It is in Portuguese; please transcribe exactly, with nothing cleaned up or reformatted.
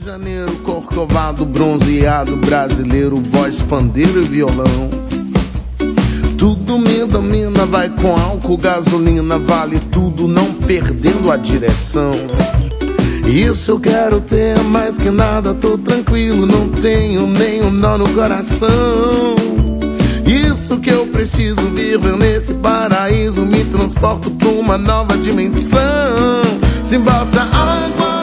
Janeiro, corcovado, bronzeado, brasileiro, voz, pandeiro e violão. Tudo me domina, vai com álcool, gasolina, vale tudo, não perdendo a direção. Isso eu quero ter, mais que nada, tô tranquilo, não tenho nenhum nó no coração. Isso que eu preciso viver nesse paraíso, me transporto pra uma nova dimensão. Se bota água